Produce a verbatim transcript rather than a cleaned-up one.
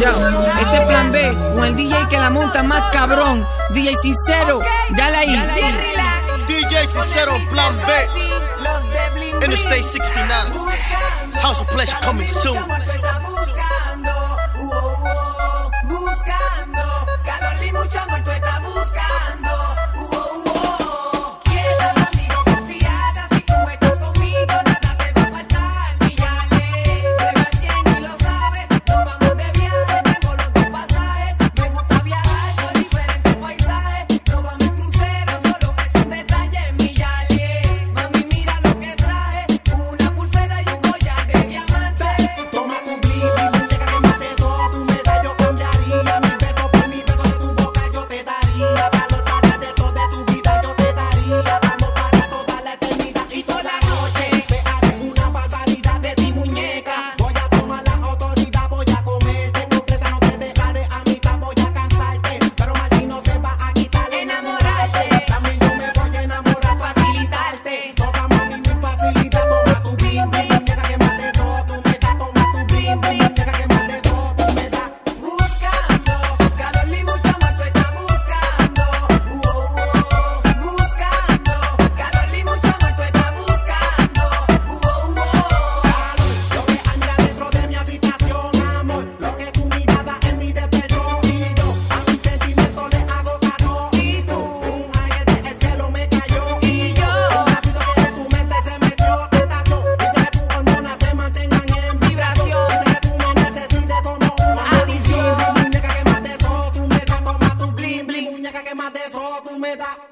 Yo, este es Plan B, con el D J que la monta más cabrón. D J Sincero, dale ahí. D J Sincero, Plan B. Interstate sixty-nine. House of Pleasure coming soon.